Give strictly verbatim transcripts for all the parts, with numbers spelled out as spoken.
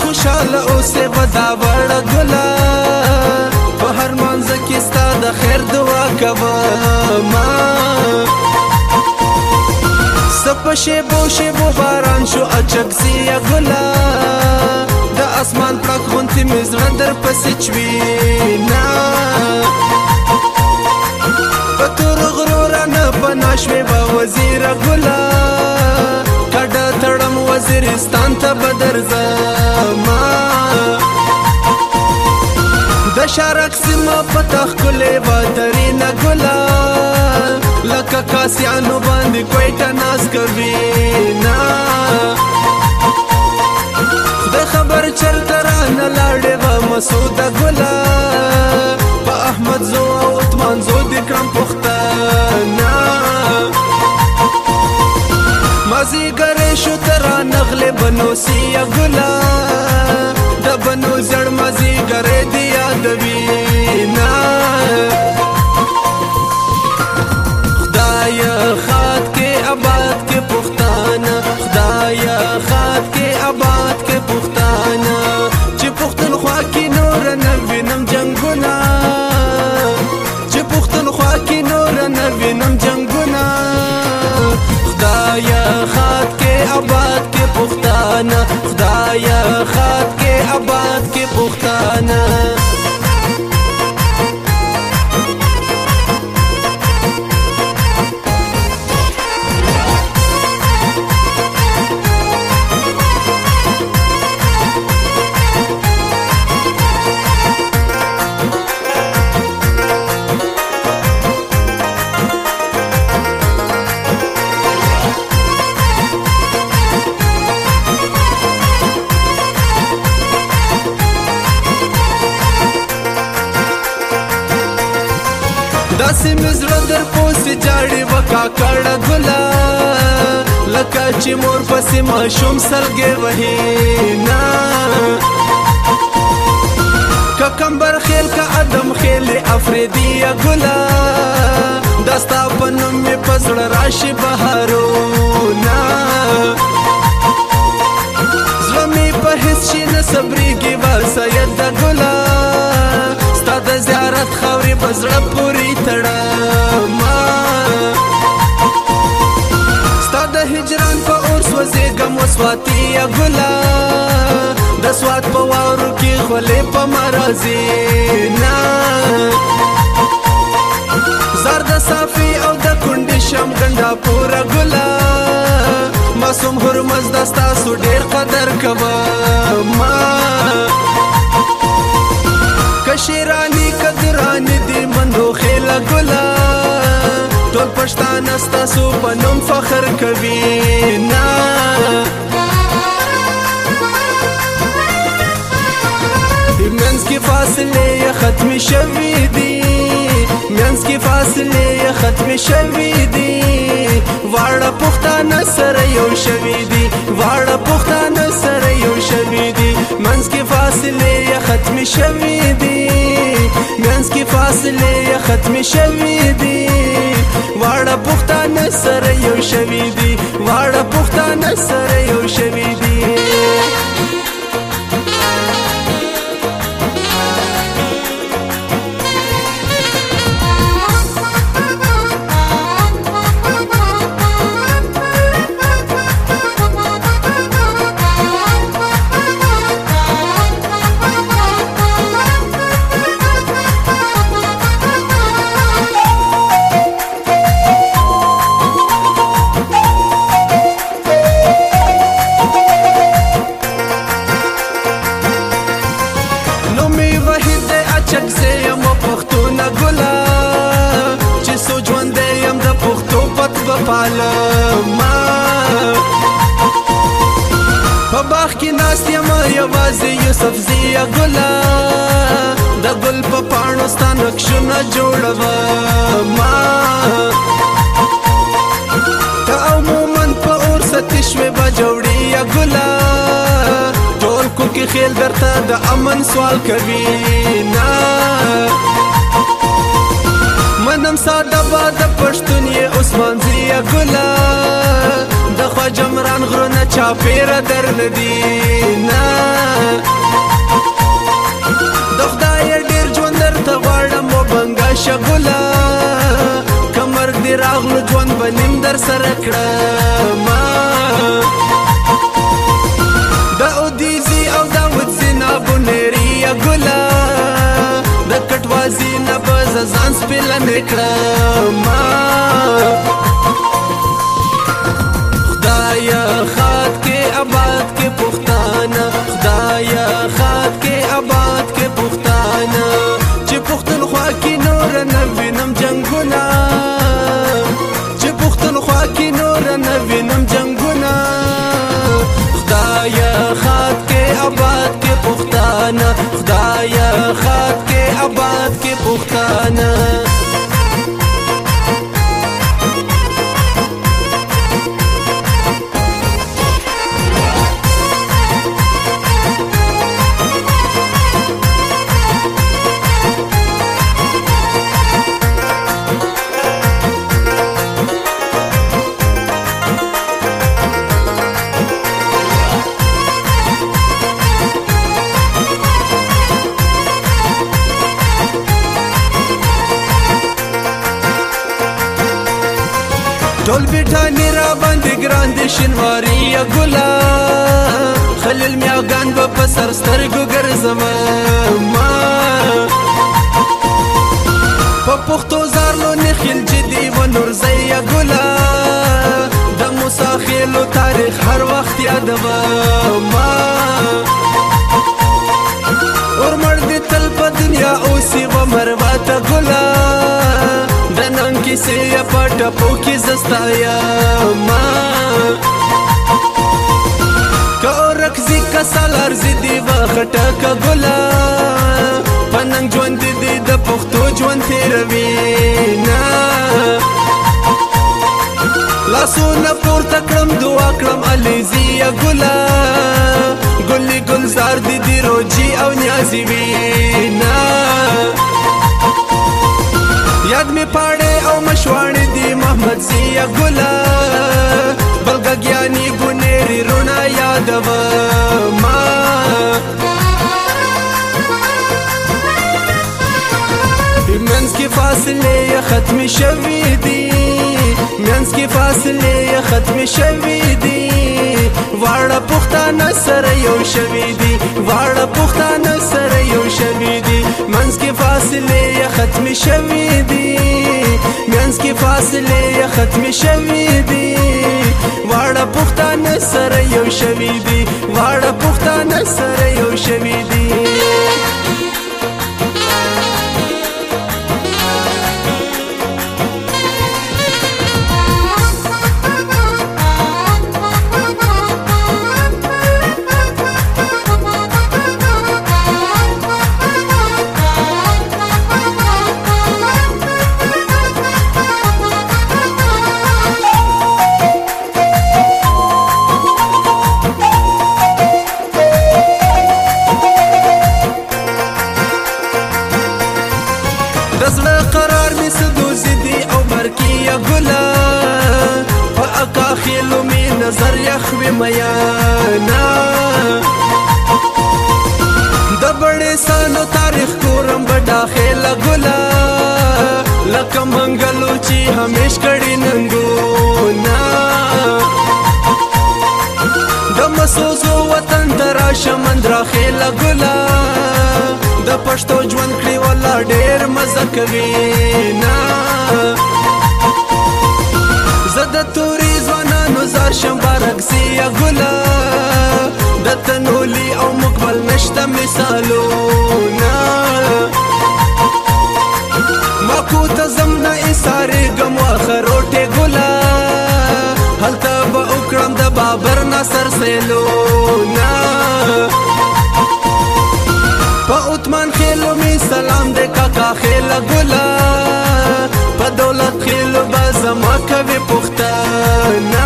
خوشاله اوسې به دا وړه ګله په هر مانځه کې ستا د خیر دعا کومه څه په شیبو شیبو باران شو اچکزیه ګله د اسمان پړک غوندې مې زړه در پسې چوینه په تور غرو رانه پناه شوې به وزیره ګله کډه تړم وزیرستان ته به درځمه د شارک سیمه په تا ښکلې به ترینه ګله لکه کاسیانو باندې کویټه ناز کوینه خدای خبر چرته رانه لاړې به مسوده ګله په احمد زو او عثمان زو دې کړم پښتنه مازیګری شو ته رانغلې بنو سیه ګله د بنو زړ مازیګری دې یادوینه خدایه ښاد کې آباد کې پښتانه خدایه ښاد کې آباد کې پښتانه چې پښتونخوا کې نور نه وینم جنګونه چې پښتونخوا کې نور نه وینم جنګونه خدایه ښاد کې آباد کې پښتانه خدایه ښاد کې آباد کې پښتانه داسې مې زړه در پوسې جاړې وکا کړه ګله لکه چې مور پسې ماشوم سلګې وهینه که کمبر خیل که ادم خیلې افریدیه ګله دا ستا په نوم مې په زړه راشي بهارونه زړه مې په هېڅ شي نه صبرېږي به سیده ګله ستا د زیارت خاورې په زړه پورې تړمه ستا د هجران په اور سوځېږم وسواتیه ګله د سوات په واورو کې خولې په مرازینه زار د صافي او د کونډې شم ګنډا پوره ګله معصوم هرمز د ستاسو ډېر قدر کومه کشیرانی کدرانی دی مندو خیل ګله ټول پښتانه ستاسو په نوم فخر کوي نه منځ کې فاصلې یې ختمې شوي دي منځ کې فاصلې یې ختمې شوي دي واړه پښتانه سره یو شوي دي واړه پښتانه سره یو شوي دي منځ کې فاصلې یې ختمې شوي دي منځ کې فاصلې یې ختمې شوي دي واړه پښتانه سره یو شوي دي واړه پښتانه سره یو شوي دي پالما په باغ کې ناست یم یوازې یوسف زیه ګله د ګل په پاڼو ستا نقشونه جوړومه ته عموما په اور ستې شوې به جوړې ګله ټول کوکې خیل درته د امن سوال کوي نه منم ساده با د پښتون یې عثمان زیه ګله د خواجه عمران غرونه چا پیره در ندی نه د خدای ډیر ژوند درته غواړم و بنګه شګوله که مرګ دې راغلو ژوند به نیم در سره کړمه د اودیزي او د ودزینابو نیریه ګله د کټوازي نه به زه ځان سپېلنې کړمه خدایه ښاد کې آباد کې پښتانه خدایه ښاد کې آباد کې پښتانه چې پښتونخوا کې نور نه وینم جنګونه چې پښتونخوا کې نور نه وینم جنګونه خدایه ښاد کې آباد کې پښتانه خدایه ښاد کې آباد کې پښتانه ټول بیټانې را باندې ګران دي شینواري ګله خلیل میاګان به په سر سترګو ګرځمه ما په پښتو زارلو نخیل جدي و نورزۍ ګله د موسی خیلو تاریخ هر وخت یادوه ما ورمړ دې تل په دنیا اوسي و مروته ګله د نن کیسې یې په ټپو کې زه ستایمه که اورکزي که سالارزي دي به خټکه ګله په ننګ ژوند دې د پښتو ژوند تېروي نه لاسونه پورته کړم دعا کړم علیزیه ګله ګلې ګلزار دې دي روجي او نیازي وي نه یاد می پاړې او مشواڼې دي محمد زیه ګله بلګګیاني ګونېري روڼا یادوه ما منځ کې فاصلې یې ختمې شوي دي منځ کې فاصلې یې ختمې شوي دي واړه پښتانه سره یو شوي دي واړه پښتانه سره یو شوي دي منځ کې فاصلې یې ختمې شوي دي منځ کې فاصلې یې ختمې شوي دي واړه پښتانه سره یو شوي دي واړه پښتانه سره یو شوي دي زړه قرار می سدوزي دي او برکیه ګله په اکا خیلو می نظر یخوي میانا د بړې سانو تاریخ کورم بډا خیله ګله لکه منګلو چې همیش کړي ننګونا د مسوزو وطن دراشه مندرا خیله ګله د پښتو ژوند کړي ولا ډېر مزه کوي نه زه د توري ځوانانو زار شم بارکزیه ګله د تنولي او مقبل نشته مثالونه ماکو ته ځم نه ایسارېږم واښه روټې ګله هلته به وکړم د بابر ناصر سیلونه په عثمان خیلو می سلام دې کاکا خیله ګله په دولت خیلو به زما کوي پښتانه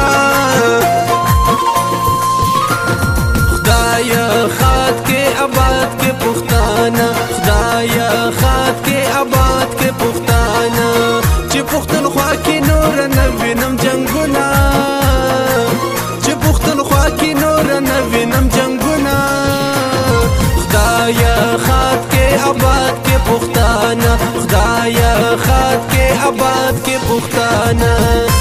خدایه ښاد کې آباد کې پښتانه خدایه ښاد کې آباد کې پښتانه چې پښتونخوا کې نور نه وینم جنګونه چې پښتونخوا آباد کې پښتانه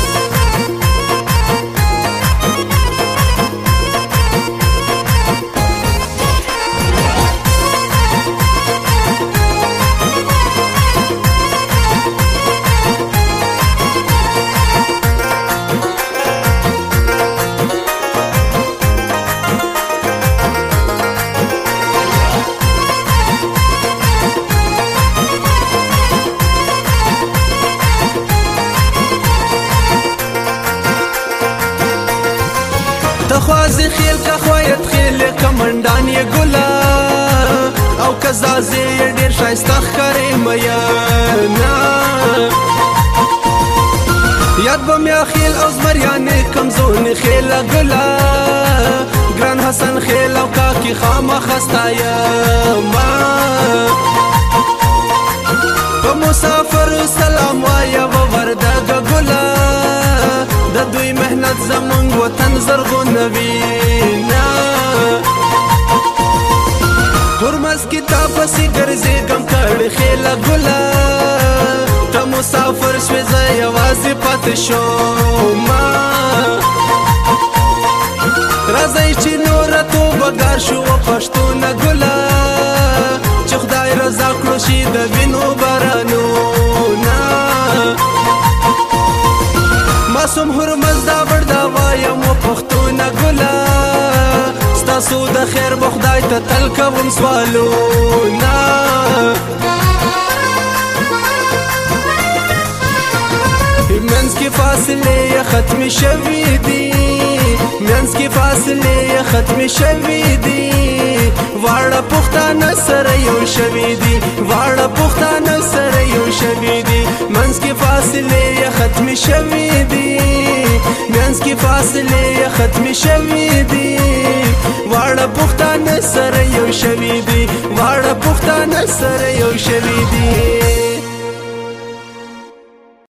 تخوازی خیل که خوایت خیل کمندان یې ګلا او کزازی یې ډېر ښایسته ښکارې میانا یاد به میا خیل او زمریانې کمزونې خیله ګلا ګران حسن خیل او کاکي خامخا ستایمه په مسافر سلام وایه و وردګه ګلا د دوی مهنت زمونږ وطن زرغونوینا هرمز کې تا پسې ګرځېږم کړې خیله ګله ته مسافر شوې زه یوازې پاتې شومه راځئ چې نوره توبهګار شو و پښتونه ګله چې خدای رضا کړو شي د وینو بارانونه معصوم هرمز دا وردا وایم و پښتونه ګله ستاسو د خیر به خدای ته تل کوم سوالونه منځ کې فاصلې یې ختمې شوي دي منځ کې فاصلې یې ختمې شوي دي واړه پښتانه سره یو شوي دي واړه پښتانه سره یو شوي دي منځ کې فاصلې یې ختمې شوي دي منځ کې فاصلې یې ختمې شوي دي واړه پښتانه سره یو شوي دي واړه پښتانه سره یو شوي دي